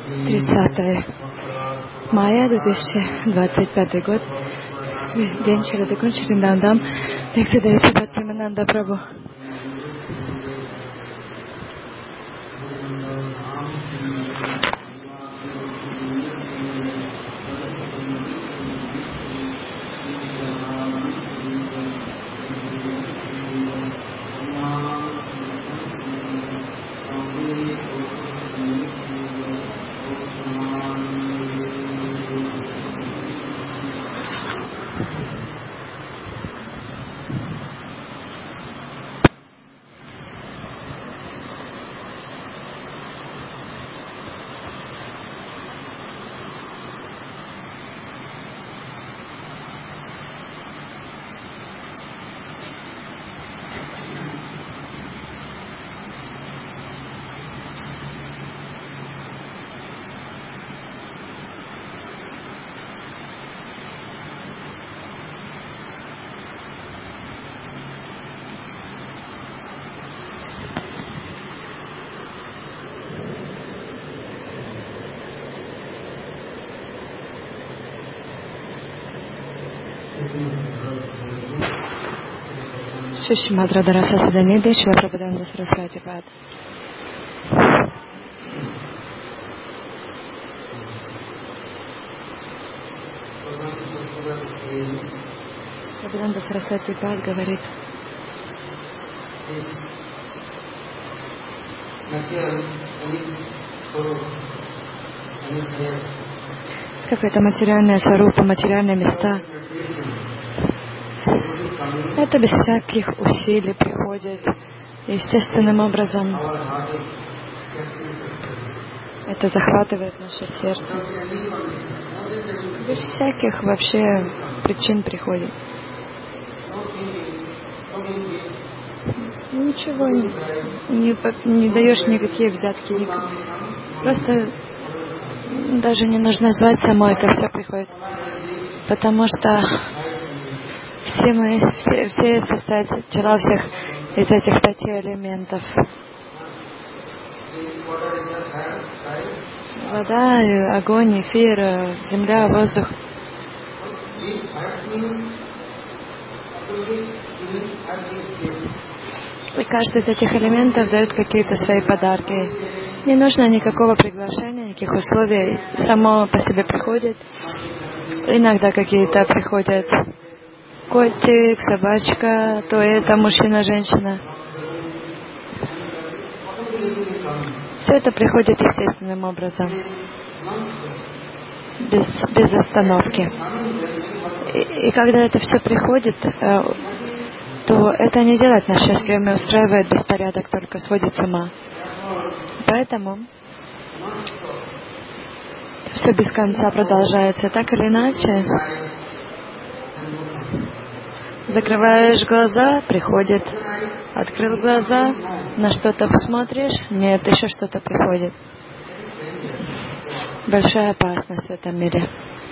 30 мая 2025 год. День Шрадакун Шриндандам. Лекция Дайши Бхактивинанда Прабху. Шримад Радхараса Саданидhi Шрила Прабхупада Сарасвати Пад. Прабхупада Сарасвати Пад говорит: какая-то материальная сварупа, материальные места. Это без всяких усилий приходит естественным образом. Это захватывает наше сердце. Без всяких вообще причин приходит. Ничего не даешь никакие взятки. Просто даже не нужно звать само, это все приходит. Потому что все состоят, тела всех из этих 5 элементов. Вода, огонь, эфир, земля, воздух. И каждый из этих элементов дает какие-то свои подарки. Не нужно никакого приглашения, никаких условий. Само по себе приходит. Иногда какие-то приходят. Котик, собачка, то это мужчина, женщина. Все это приходит естественным образом, без остановки. И когда это все приходит, то это не делает нас счастливыми, устраивает беспорядок, только сводит с ума. Поэтому все без конца продолжается. Так или иначе, закрываешь глаза, приходит. Открыл глаза, на что-то посмотришь, нет, еще что-то приходит. Большая опасность в этом мире.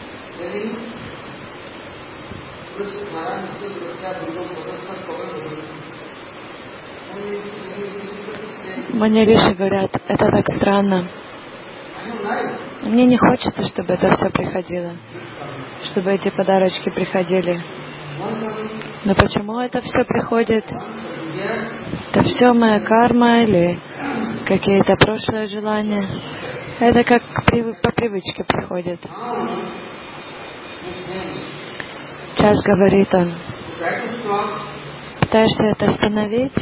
Мани Риши говорят, это так странно. Мне не хочется, чтобы это все приходило, чтобы эти подарочки приходили. Но почему это все приходит? Это все моя карма или какие-то прошлые желания. Это как по привычке приходит. Сейчас говорит он, пытаешься это остановить,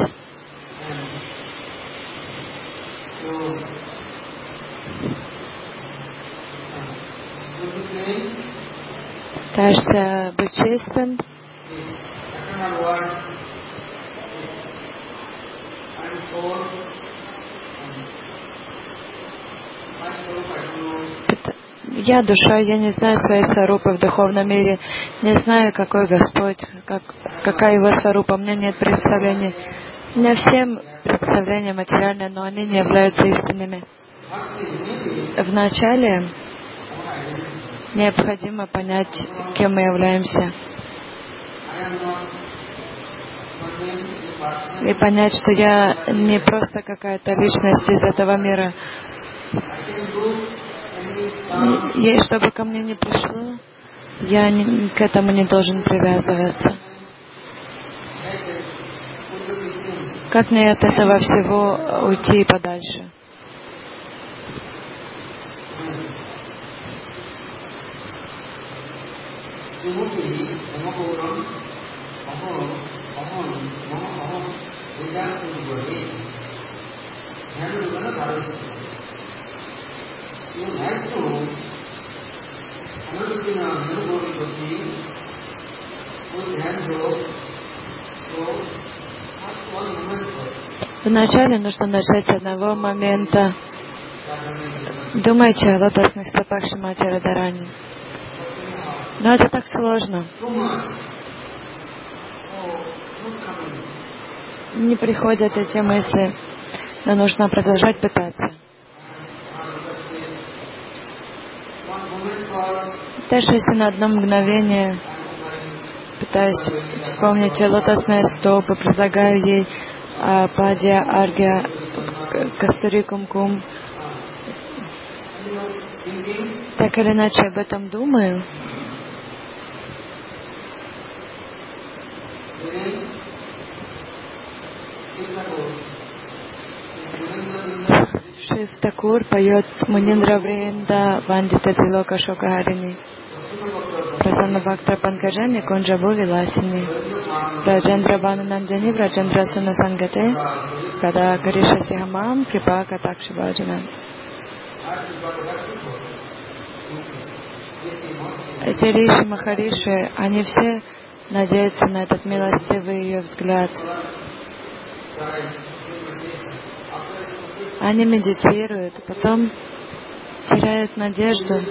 пытаешься быть чистым, я душа, я не знаю своей сварупы в духовном мире, не знаю, какой Господь, какая его сварупа, у меня нет представления. У меня все представления материальные, но они не являются истинными. Вначале необходимо понять, кем мы являемся. И понять, что я не просто какая-то личность из этого мира. И чтобы ко мне не пришло, я к этому не должен привязываться. Как мне от этого всего уйти подальше? Вначале нужно начать с одного момента. Думайте о лотосных стопах Шримати Радхарани. Но это так сложно. Не приходят эти мысли, но нужно продолжать пытаться. Даже если на одно мгновение пытаюсь вспомнить лотосные стопы, предлагаю ей Падья, Аргья, Кастури, Кумкум. Так или иначе об этом думаю. Шив Такур поет Муниндра Вринда Вандита Тилока Шокахарини Прасанна Бхакта Панкажани Кунджабу Виласини Раджендра Бану Нандини Раджендра Суна Сангате Када Кариша Сихамам Крипа Катакши Баджана. Эти риши, махариши, они все надеются на этот милостивый ее взгляд. Они медитируют, а потом теряют надежду.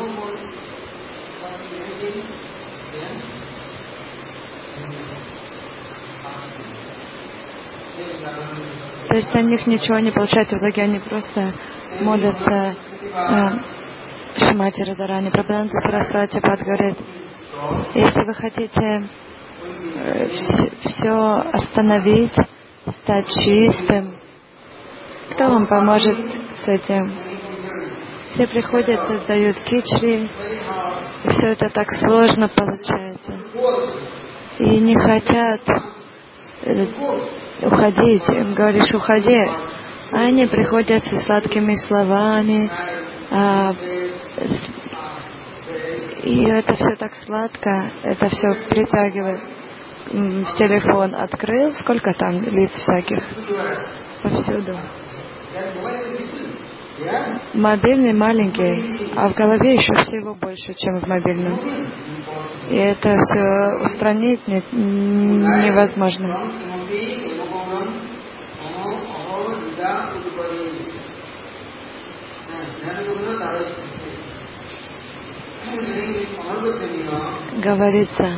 То есть у них ничего не получается, в итоге они просто молятся Шримати Радхарани. Прабхупада Сарасвати Пад говорит, если вы хотите все остановить, стать чистым, кто вам поможет с этим? Все приходят, создают кичри, и все это так сложно получается. И не хотят уходить. Им говоришь, уходи. А они приходят со сладкими словами. И это все так сладко, это все притягивает. В телефон открыл, сколько там лиц всяких? Повсюду. Мобильный маленький, а в голове еще всего больше, чем в мобильном. И это все устранить невозможно. Говорится,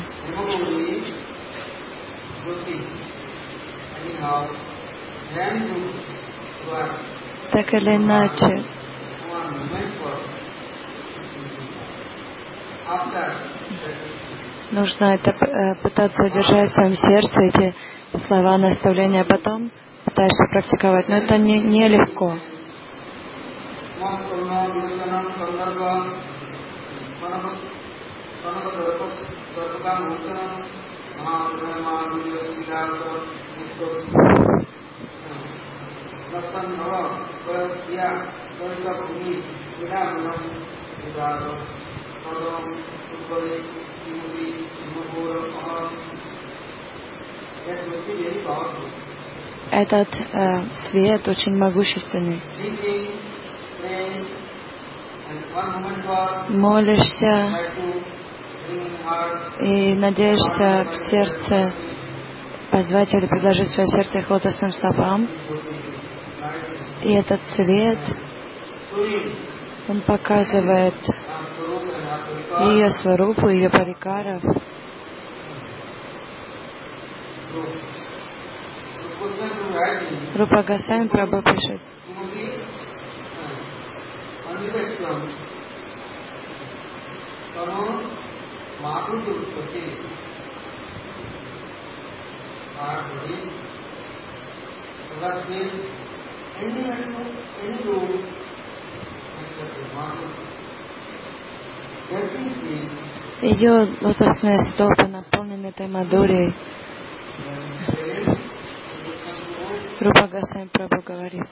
так или иначе, нужно это пытаться удержать в своем сердце, эти слова, наставления, а потом пытаешься практиковать. Но это нелегко. Этот свет очень могущественный. Молишься и надеешься в сердце позвать или предложить свое сердце к лотосным стопам. И этот свет, он показывает ее сварупу, ее парикаров. Рупа Госвами Прабху пишет: Ее лотосные стопы наполнены этой мадхурией. Рупа Госвами Прабху говорит: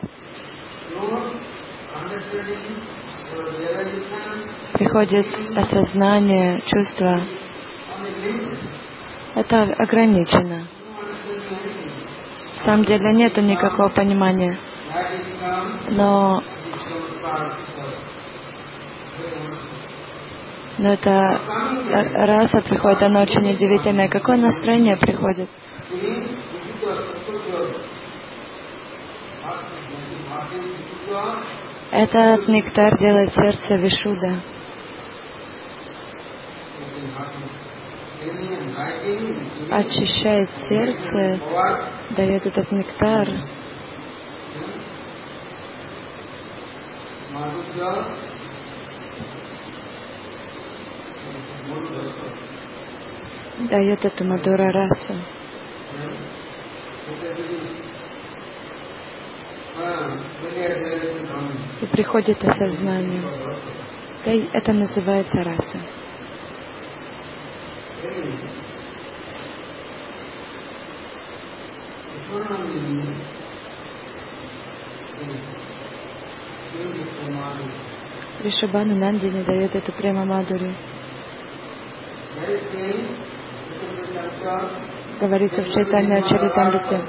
приходит осознание, чувство. Это ограничено. На самом деле нету никакого понимания. Но эта раса приходит, она очень удивительная. Какое настроение приходит? Этот нектар делает сердце вишуда. Очищает сердце, дает этот нектар. Дает эту мадхура расу. И приходит осознание. Это называется раса. Ришабхану Нандини дает эту према мадхури. Говорится в Чайтанья Чаритамрите.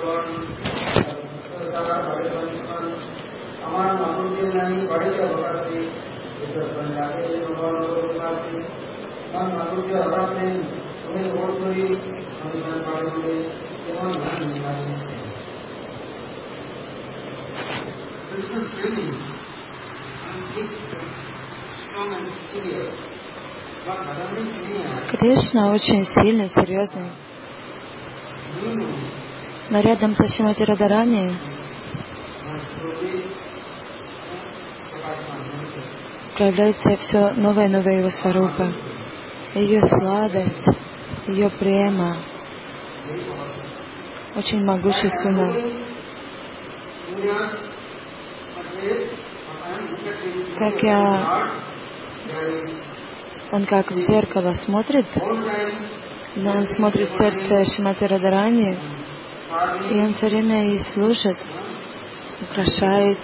Кришна очень сильный, серьезный. Но рядом со Шримати Радхарани проявляется все новое и новое его сварупа. Ее сладость, ее према очень могущественна. Он как в зеркало смотрит, но он смотрит в сердце Шримати Радхарани, и он все время ей служит, украшает,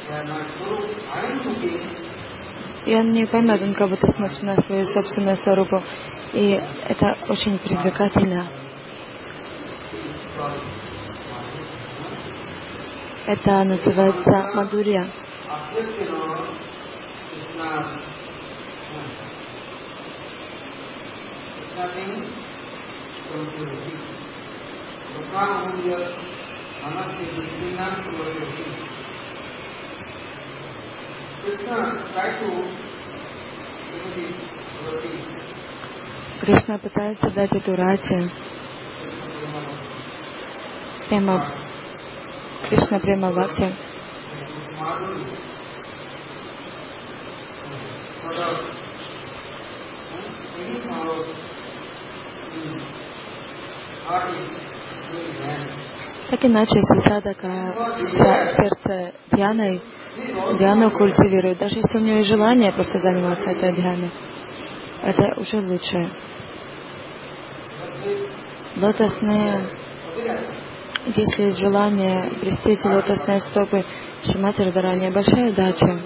и он не поймет, он как будто смотрит на свою собственную сварупу, и это очень привлекательно. Это называется мадхурья. Кришна пытается дать эту рати. Кришна према бхакти. Так иначе, если садака в сердце Дьяну культивирует, даже если у нее есть желание просто заниматься этой дьяной, это уже лучше. Лотосные, если есть желание блести эти лотосные стопы Шримати Радхарани, большая удача.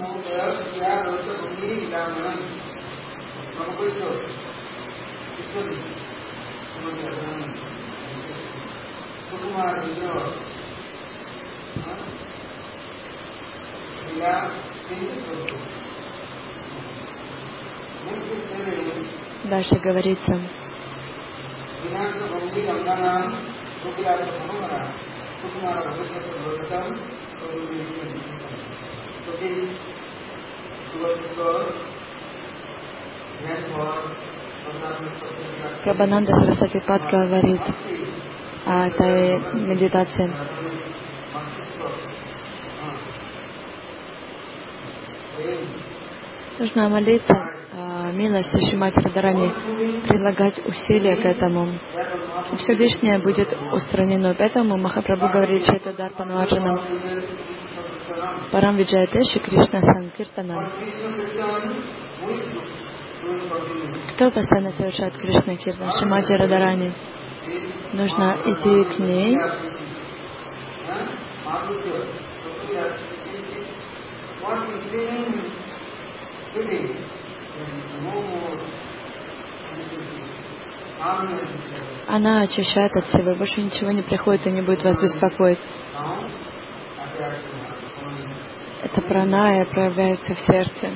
Дальше говорится. Прабхананда Сарасвати Пад говорит о этой медитации. Нужно молиться о милости Шримати Радхарани, прилагать усилия к этому. Все лишнее будет устранено. Поэтому Махапрабху говорит Чайтадарпану Арджунам: Парам Виджаятеши Кришна Санкиртанам. Кто постоянно совершает Кришна Киртан? Шримати Радарани. Нужно идти к ней. Она очищает от всего, больше ничего не приходит и не будет вас беспокоить. Это праная проявляется в сердце.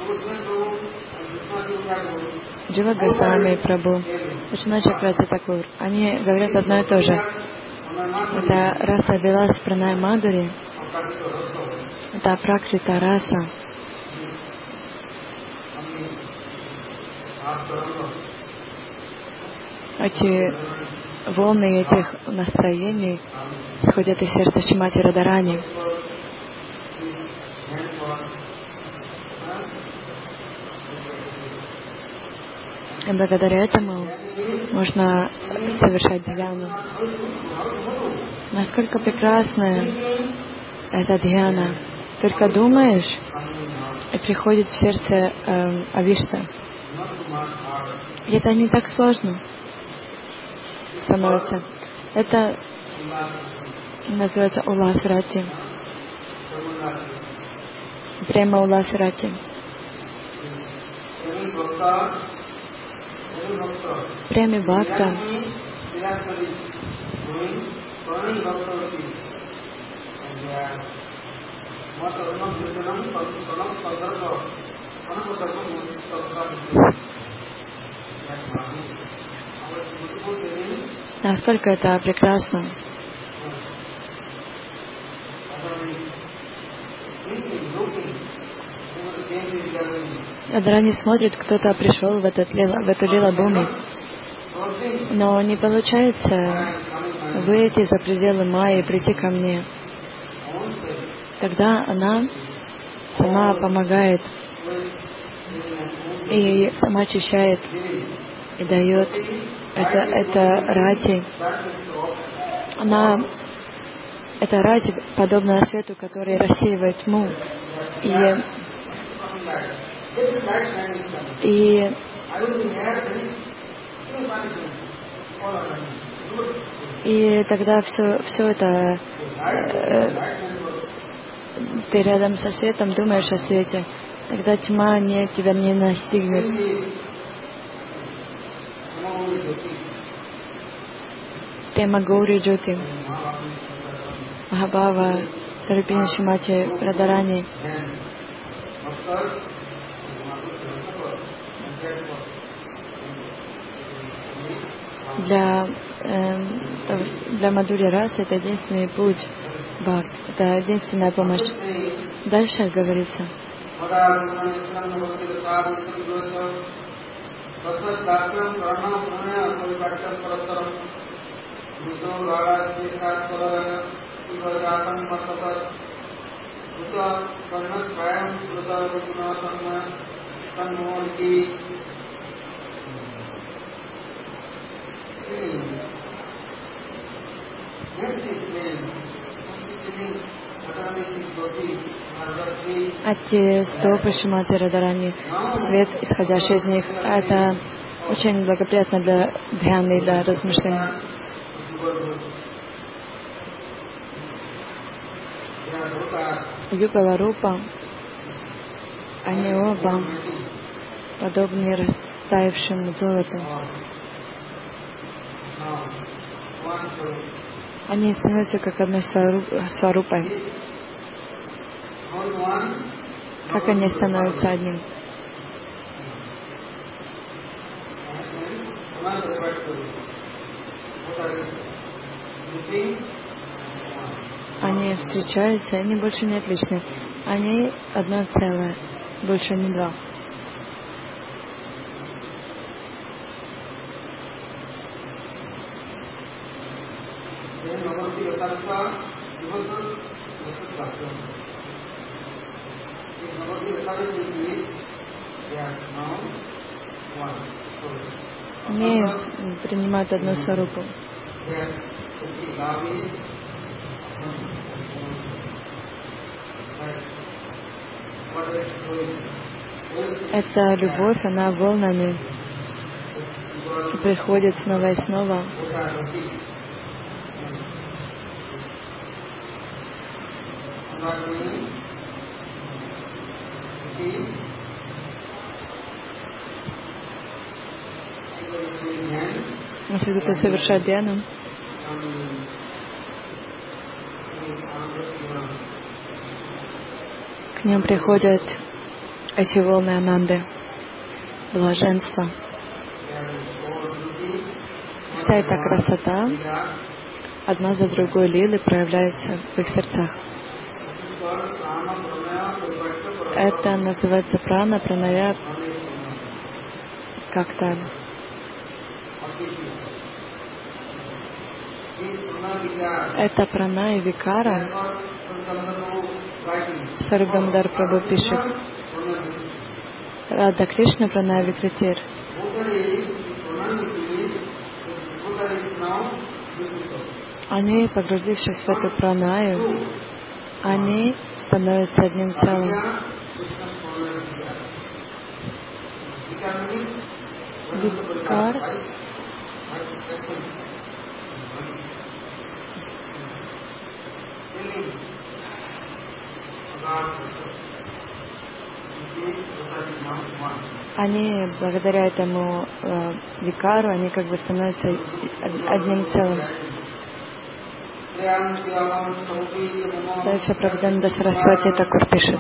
Джива Госвами Прабху, Вишну Чакрати Такур, они говорят одно и то же. Это раса Вилас Пранай Мадури, это Пракрита раса. Эти волны этих настроений сходят из сердца Шримати Радарани. И благодаря этому можно совершать дхьяну. Насколько прекрасна эта дхьяна. Только думаешь, и приходит в сердце Авишта. И это не так сложно становится. Это называется Улас-Рати. Према Улас-Рати. Преми Бхакта. Насколько это прекрасно. Радарани смотрит, кто-то пришел в эту лила-бхуми, но не получается выйти за пределы майи и прийти ко мне. Тогда она сама помогает и сама очищает и дает. Это рати. Это рати, подобно свету, который рассеивает тьму. И тогда все это ты рядом со светом думаешь о свете, тогда тьма тебя не настигнет. Тема Гаури Джоти, Махабхава, Сварупини Шримати Радарани. Для Мадхури расы это единственный путь, бхакти, это единственная помощь. Дальше говорится. Эти стопы Шримати Радарани, свет, исходящий из них, это очень благоприятно для дхьяны и для размышлений. Югала Рупа, они оба подобны растаявшему золоту. Они становятся как одной сварупой. Как они становятся одним? Они встречаются, они больше не отличны. Они одно целое, больше не два. Они принимают одну сварупу. Эта любовь, она волнами и приходит снова и снова. Если кто-то совершает dhyaну, к ним приходят эти волны ананды, блаженства. Вся эта красота одна за другой лилы проявляется в их сердцах. Это называется прана, праная, как-то. Это прана и викара. Сарвдамдар Прабhu пишет: Рада Кришна прана и викратир. Они, погрузившись в эту пранаю, они становятся одним целым. Викар они, благодаря этому викару, они как бы становятся одним целым. Дальше Прабхупада Сарасвати Такур пишет: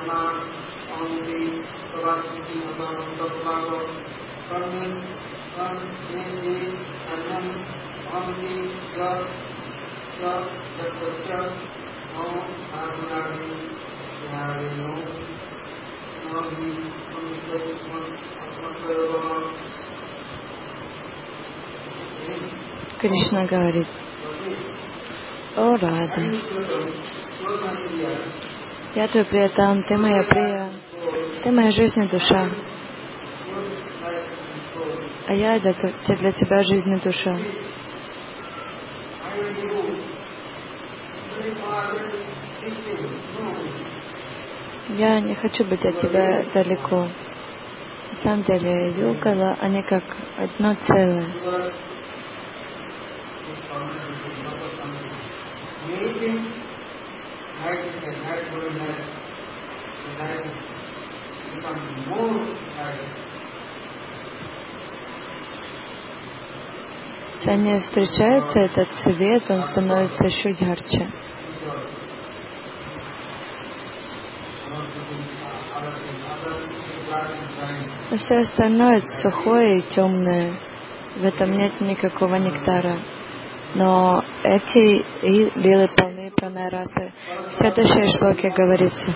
Кришна говорит: о Рада, я твой приятам, ты моя прия, ты моя жизнь и душа, а я для тебя жизнь и душа. Я не хочу быть от тебя далеко. На самом деле, югала, они как одно целое. Если они встречаются, этот свет, он становится еще ярче. Но все остальное сухое и темное. В этом нет никакого нектара. Но эти лилы полны пранай расы. В следующей шлоке говорится: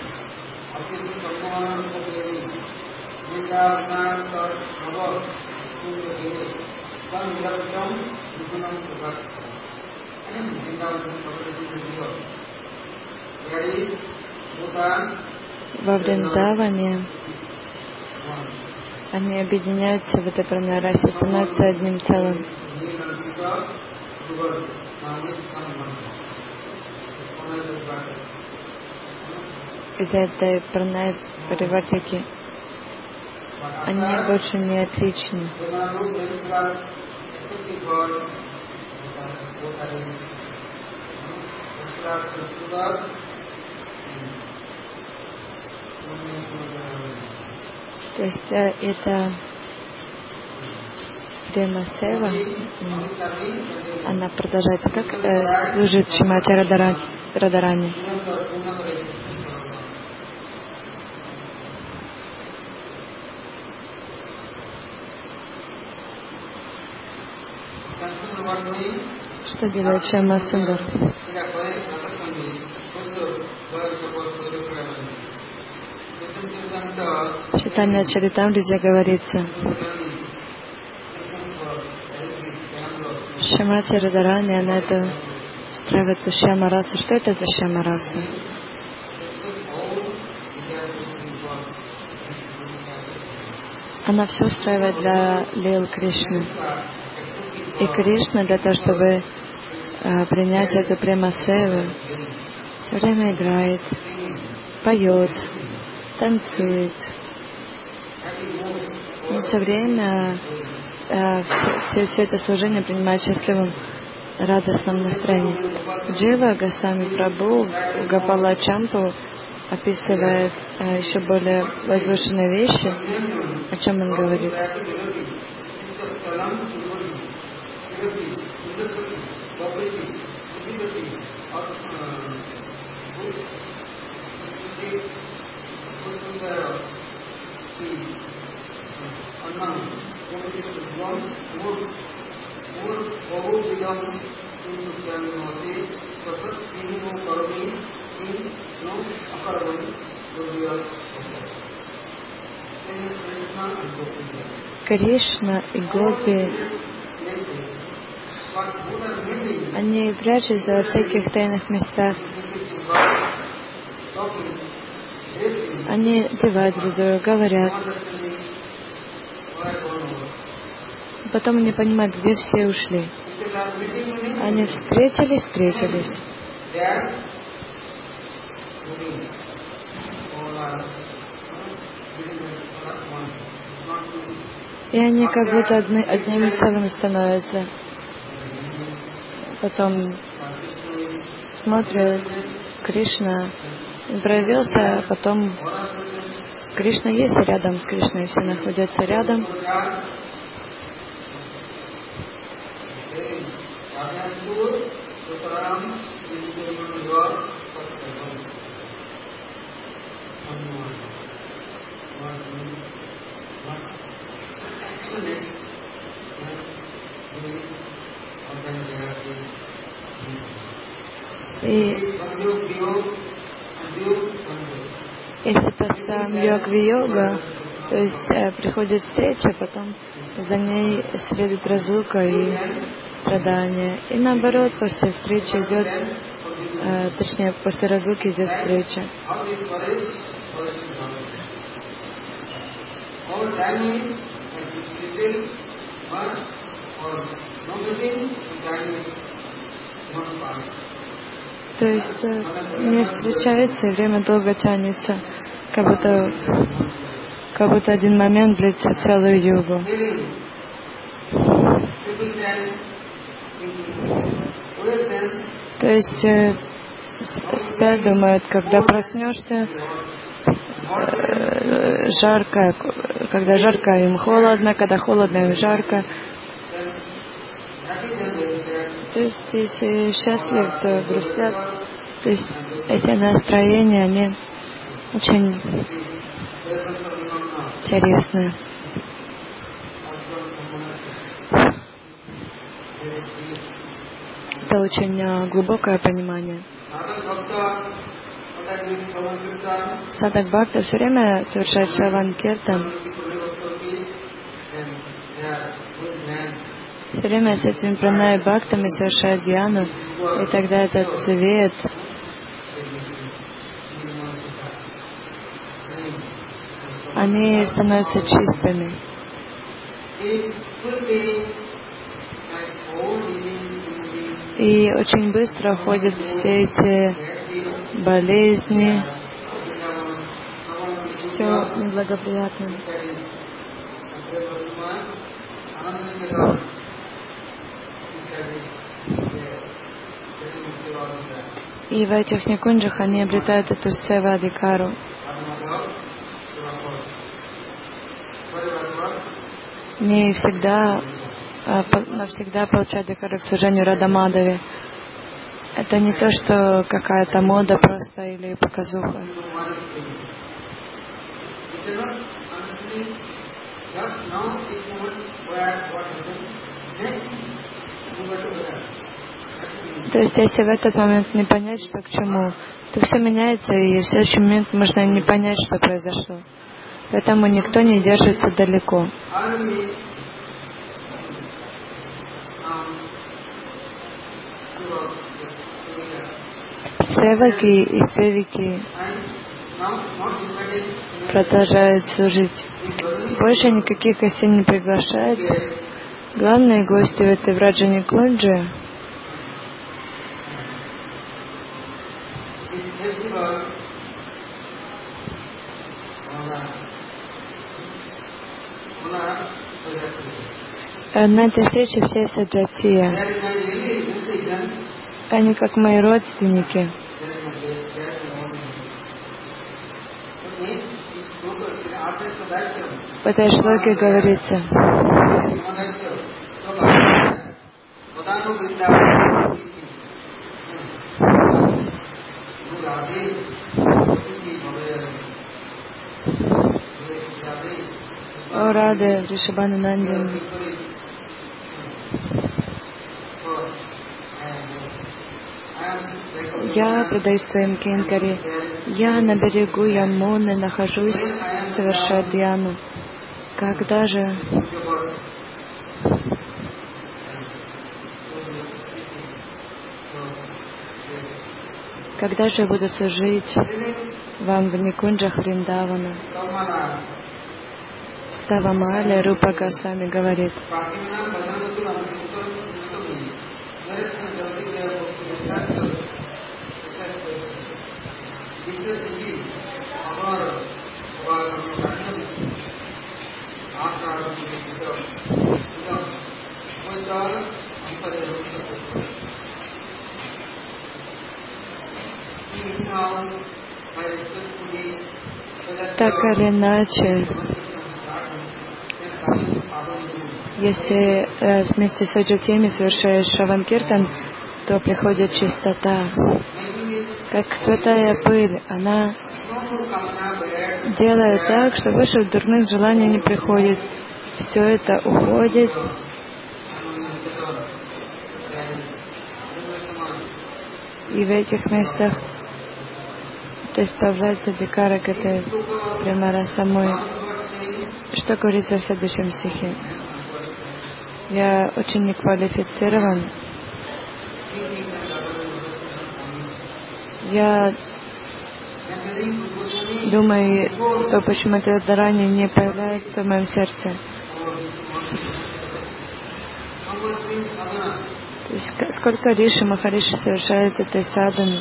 во Вриндаване они объединяются в этой пранай расе, становятся одним целым. Из-за этой пранай паривартики они больше не отличны. То есть это према сева, она продолжается, как служит Шримати Радарани. Что делает Шьяма Сундар? В Чайтанья Чаритамрите говорится: Шримати Радарани, она это устраивает Шьяма расу. Что это за Шьяма раса? Она все устраивает для лил Кришны. И Кришна для того, чтобы принять эту према севу, все время играет, поет, танцует, Он все время все это служение принимает в счастливом, радостном настроении. Джива Госвами Прабху Гопала Чампу описывает еще более возвышенные вещи. О чем он говорит? Кришна и Гопи, они прячутся во всяких тайных местах. Они одевают друг друга, говорят. Потом они понимают, где все ушли. Они встретились. И они как будто одним целым становятся. Потом смотрят, Кришна проявился, а потом Кришна есть рядом с Кришной, все находятся рядом. И если это самьог-виога, то есть приходит встреча, потом за ней следует разлука и страдания. И наоборот, после встречи идет, точнее, после разлуки идет встреча. То есть мир встречается, и время долго тянется, как будто один момент длится целую югу. То есть спят, думают, когда проснешься, жарко, когда жарко, им холодно, когда холодно, им жарко. То есть, если счастливы, то грустят. То есть, эти настроения, они очень интересны. Это очень глубокое понимание. Садак Бхакта все время совершает Шраван Киртан. Все время с этими пранай бхактами совершает дьяну, и тогда этот свет они становятся чистыми. И очень быстро уходят все эти болезни, все неблагоприятное. И в этих никунджах они обретают эту сева-адикару. Не всегда, навсегда получают адикару к служению Радамадаве. Это не то, что какая-то мода просто или показуха. То есть, если в этот момент не понять, что к чему, то все меняется, и в следующий момент можно не понять, что произошло. Поэтому никто не держится далеко. Севаки и севики продолжают служить. Больше никаких гостей не приглашают. Главные гости в этой Враджа-никунджи На этой встрече все саджатия. Они как мои родственники. В этой шлоке говорится: о Раде, Вришабхану Нандин, я предаюсь своим кинкари, я на берегу Ямуны нахожусь, совершаю dhyaну. Когда же я буду служить вам в Никунджах Вриндавана? В Ставамале Рупа Госвами говорит: так или иначе, если вместе с Аджатиями совершаешь Шраван-киртан, то приходит чистота. Как святая пыль, она делает так, что больше дурных желаний не приходит. Все это уходит. И в этих местах то есть появляется Викара Гате Премара самой. Что говорится в следующем стихе? Я очень неквалифицирован. Я думаю, что почему-то Радхарани не появляется в моем сердце. То есть сколько Риши, Махариши совершают этой садханы.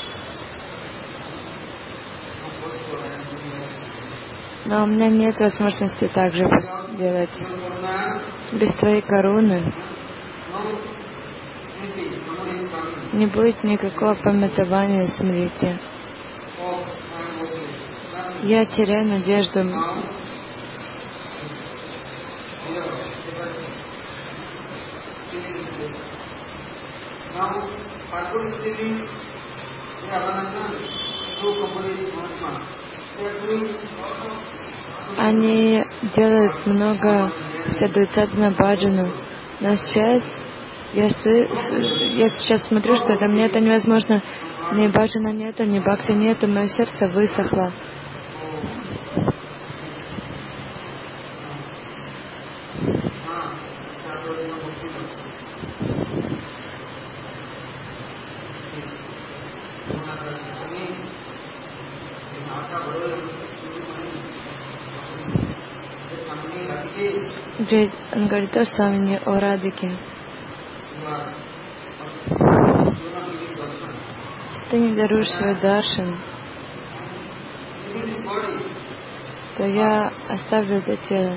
Но у меня нет возможности так же делать. Без твоей каруны не будет никакого памятования смрити. Я теряю надежду. Они делают много, следуют садхана баджану, но сейчас я сейчас смотрю, что мне это невозможно. Ни баджана нету, ни бхакти нету, мое сердце высохло. Он говорит: о Свамини, о Радхике, ты не даруешь свой даршан, то я оставлю это тело.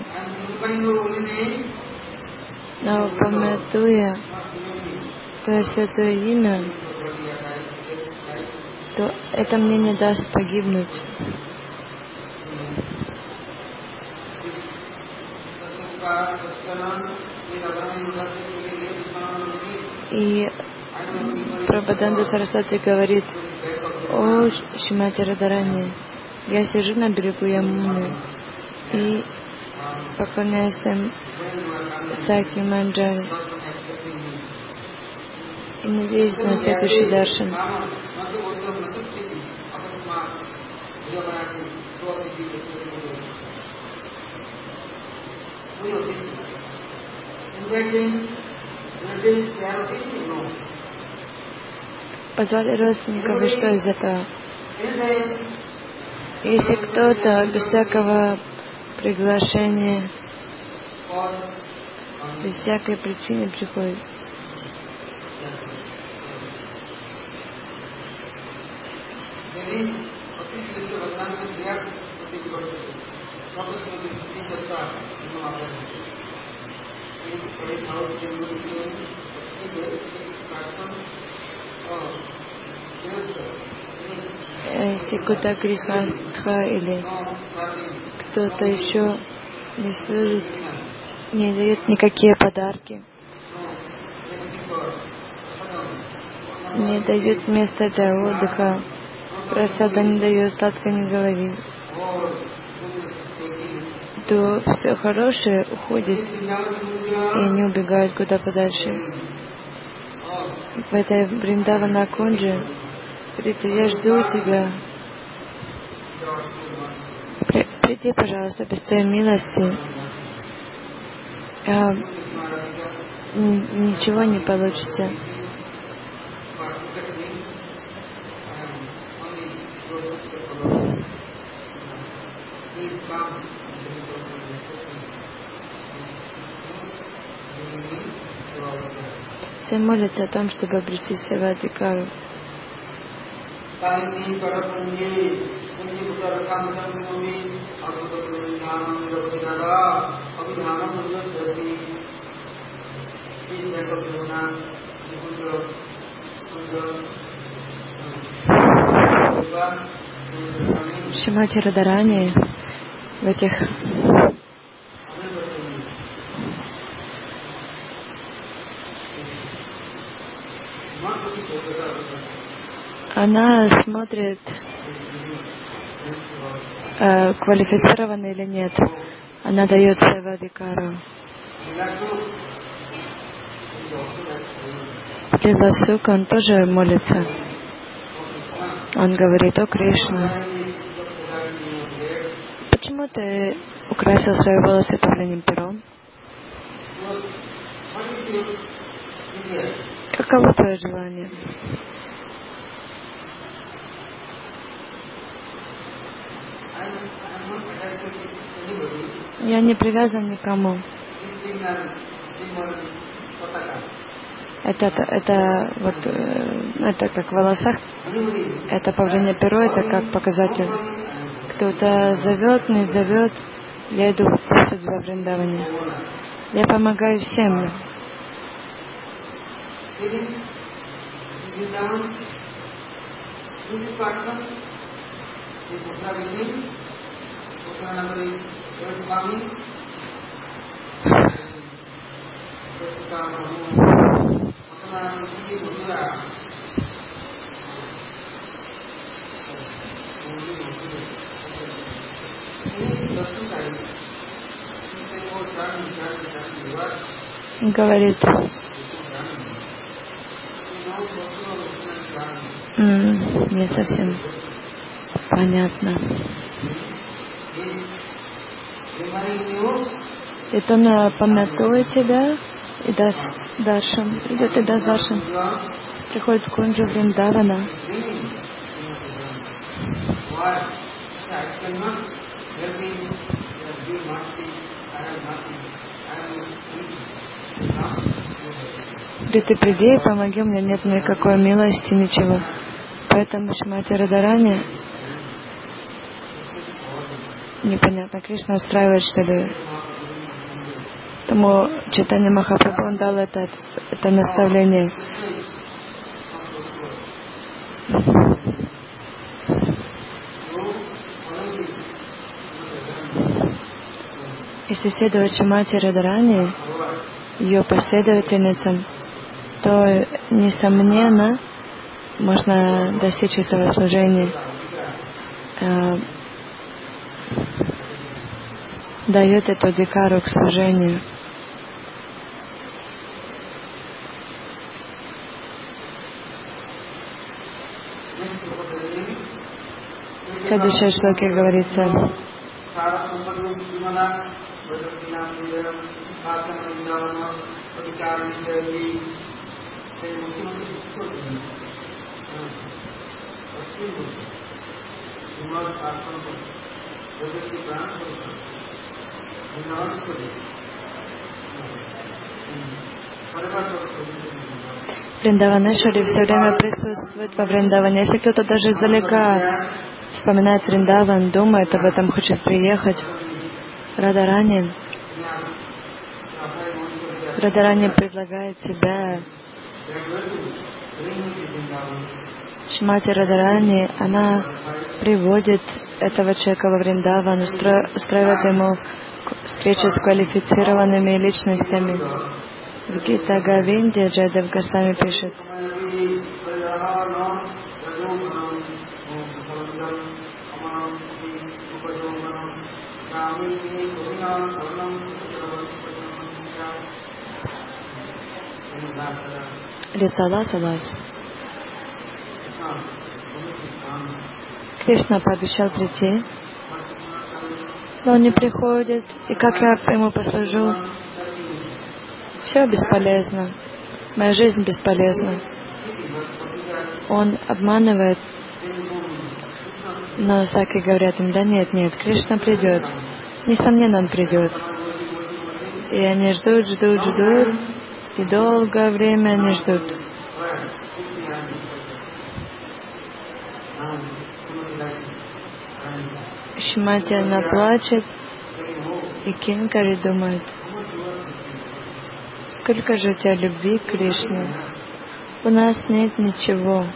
Но памятуя твое святое имя, то это мне не даст погибнуть. И Прабхупада Сарасвати говорит: о Шримати Радхарани, я сижу на берегу Ямуны и поклоняюсь им Саки Манджари и надеюсь на следующий даршан. Позвали родственников, и что из этого? Если кто-то без всякого приглашения, без всякой причины приходит, Если какой-то грехастха или кто-то еще не служит, не дает никакие подарки, не дают места для отдыха, просада не дает, сладко не говорит, то все хорошее уходит, и они убегают куда подальше. В этой Вриндавана Кунджи говорится: я жду тебя. Приди, пожалуйста, без твоей милости. Ничего не получится. Все молятся о том, чтобы обрести Севадикару. Шримати Радарани в этих она смотрит, квалифицирована или нет. Она дает Севадикару. Лиласука, он тоже молится. Он говорит: о Кришна, почему ты украсил свои волосы павлиним пером? Каково твое желание? Я не привязан никому. Это как в волосах. Это павлинье перо, это как показатель. Кто-то зовет, не зовет. Я иду в судьбу Вриндаване. Я помогаю всем. Говорит: не совсем понятно. Это он памятует тебя и даст даршан. Идет и даст даршан. Приходит в Кунджу Вриндавана. Говорит: ты приди и помоги, у меня нет никакой милости, ничего. Поэтому Шримати Радарани непонятно, Кришна устраивает, что ли. Тому Чайтанья Махапрабху он дал это наставление. Если следовать Шримати Радарани, ее последовательницам, то, несомненно, можно достичь этого служения. Дает эту дикару к служению. В следующей шлоке говорится: Вриндаванешвари все время присутствует во Вриндаване. Если кто-то даже издалека вспоминает Вриндаван, думает об этом, хочет приехать, Радарани Радхарани предлагает себя. Шримати Радхарани, она приводит этого человека во Вриндаван, устраивает ему встречу с квалифицированными личностями. В Гита Говинде Джайадев Госвами пишет: Рицалас. Кришна пообещал прийти, но он не приходит, и как я ему послужу? Все бесполезно. Моя жизнь бесполезна. Он обманывает, но Саки говорят им: да нет, Кришна придет. Несомненно, он придет. И они ждут, и долгое время они ждут. Шримати, она плачет, и Кинкари думает: сколько же у тебя любви к Кришне? У нас нет ничего.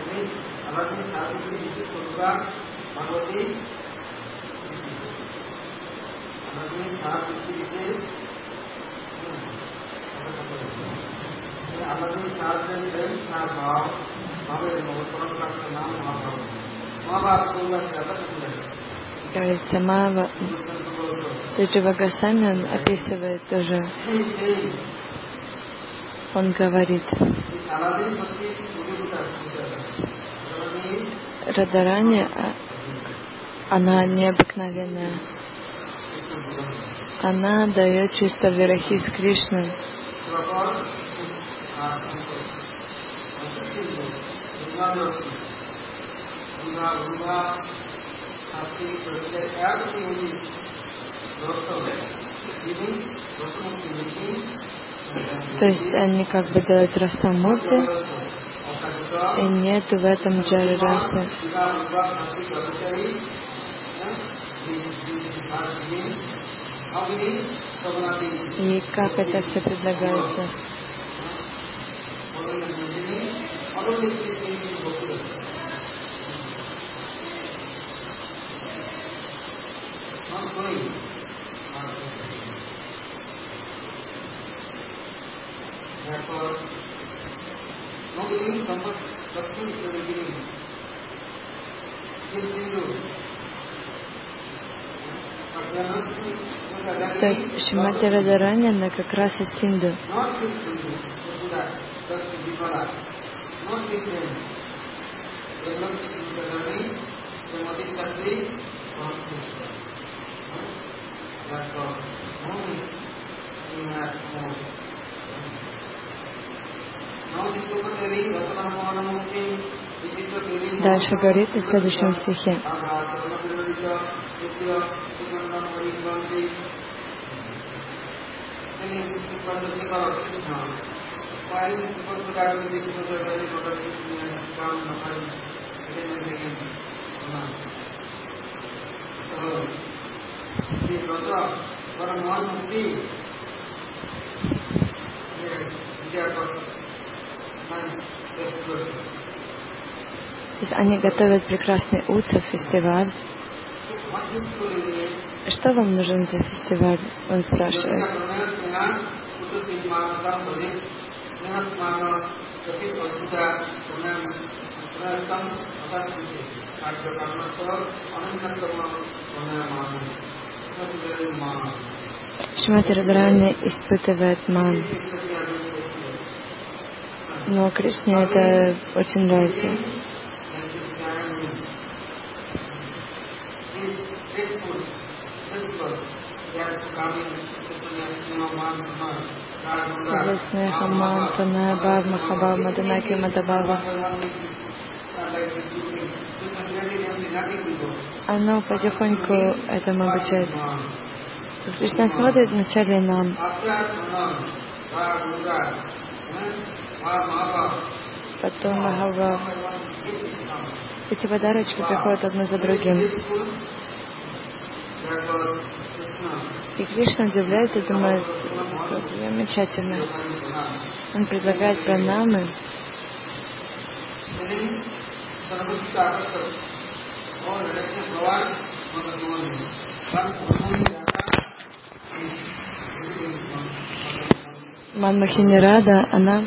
Кажется, Мава, Джива Госвами, он описывает тоже. Он говорит: Радхарани, она необыкновенная. Она дает чувство вирахи с Кришной. То есть они как бы делают расамурти, и нету в этом джари расы. И как это все предлагается? То есть Шримати Радхарани, она как раз из Синду. Дальше говорится в следующем стихе. То есть они готовят прекрасный Утсав, фестиваль. Что вам нужен за фестиваль? Он спрашивает. Шримати Радхарани испытывает ман. Но Кришне это очень нравится. Снеха, Пранaya, Бхав, Махабхав, Маданаки, Мадабхава. Оно потихоньку этому обучает. Кришна смотрит вначале нам, потом Махабхав. Эти подарочки приходят одно за другим. И Кришна удивляется и думает: Замечательно. Он предлагает пранамы. Манмахини Рада, она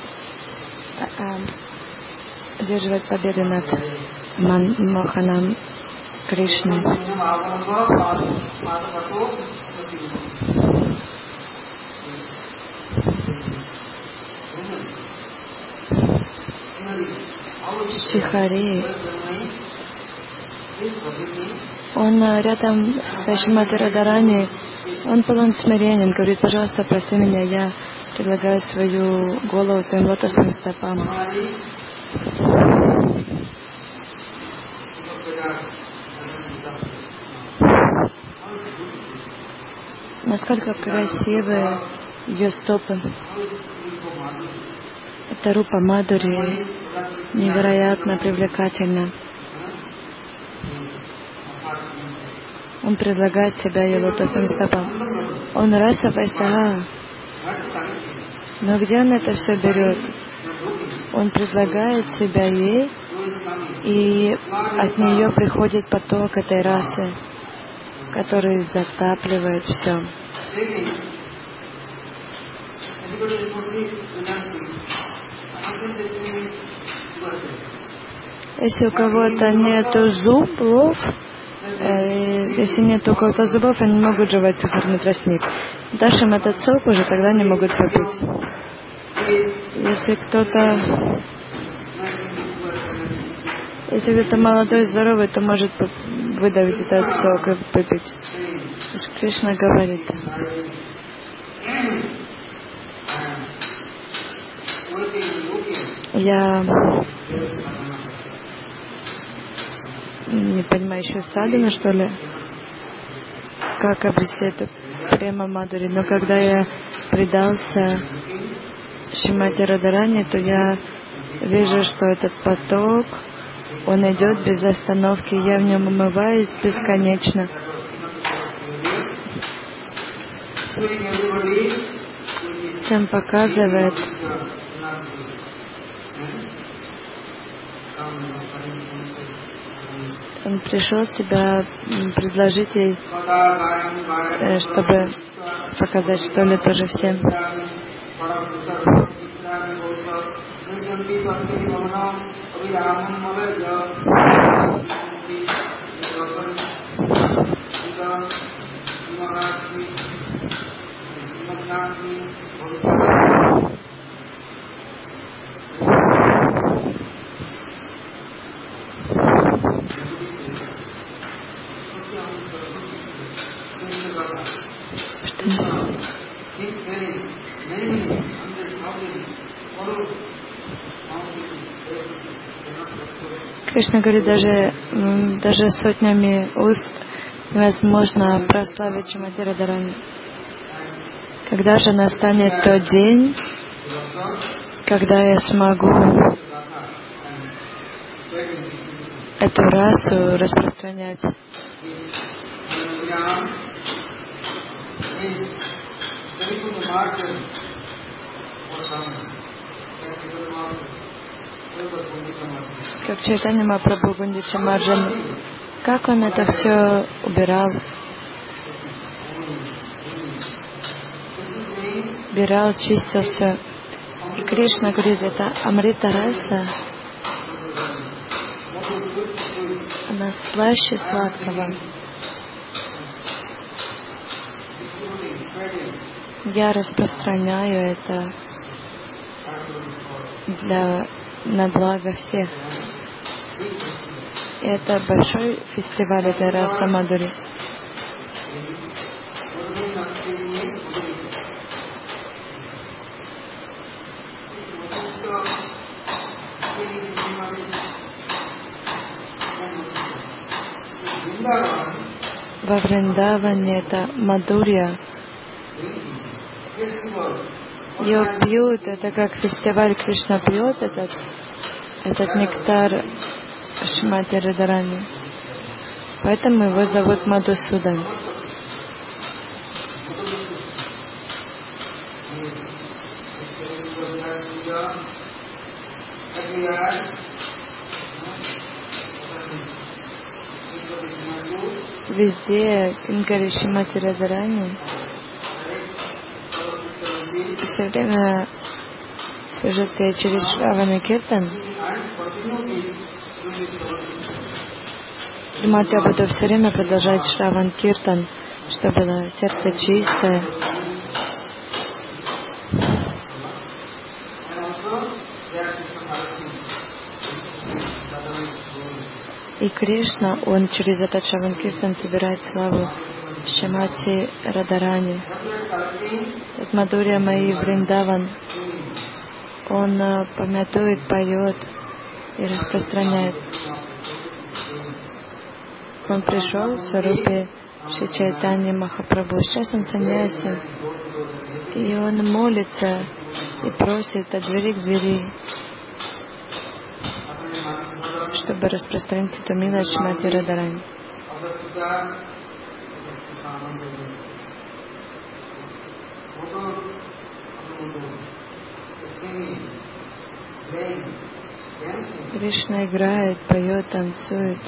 одерживает победу над Моханом Кришны. Шихари, он рядом с Шримати Радарани, он полон смирения, говорит: пожалуйста, прости меня, я предлагаю свою голову твоим лотосным стопам. Насколько красивы ее стопы. Это Рупа Мадури, невероятно привлекательна. Он предлагает себя ее лотосным стопам. Он раса Вайсага. Но где он это все берет? Он предлагает себя ей, и от нее приходит поток этой расы, который затапливает все. Если у кого-то нету зубов, если нет у кого-то зубов, они могут жевать сахарный тростник. Дашь им этот сок, уже тогда не могут попить. Если кто-то молодой, здоровый, то может выдавить этот сок и попить. Кришна говорит: я не понимаю, еще садхана, что ли, как обрести эту према Мадури. Но когда я предался Шримати Радарани, то я вижу, что этот поток, он идет без остановки, я в нем умываюсь бесконечно. Всем показывает, он пришел себя предложить ей, чтобы показать, что ли, тоже всем. Кришна говорит, даже сотнями уст невозможно прославить Шримати Радарани. Когда же настанет тот день, когда я смогу эту расу распространять? Как Чайтанья Махапрабху Гундича Марджан, как он это все убирал, чистил все. И Кришна говорит, это Амрита раса, она слаще сладкого. Я распространяю это на благо всех. И это большой фестиваль этой раса Мадури. Во Вриндаване это Мадурья. Ее пьют, это как фестиваль, Кришна пьет этот нектар Шримати Радарани. Поэтому его зовут Мадусудан. Везде Кингари Шримати Радхарани все время служат ей через Шравана Киртан. Шримати я буду все время продолжать Шраван Киртан, чтобы было сердце чистое. И Кришна, он через этот Шраван Киртан собирает славу Шримати Радхарани. От Мадхурья Майи Вриндаван он помятует, поет и распространяет. Он пришел в Сварупе Шри Чайтаньи Махапрабху. Сейчас он саньяси. И он молится и просит от двери к двери, чтобы распространить эту милость Шримати Радхарани. Кришна играет, поет, танцует.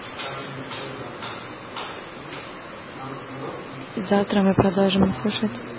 Завтра мы продолжим слушать.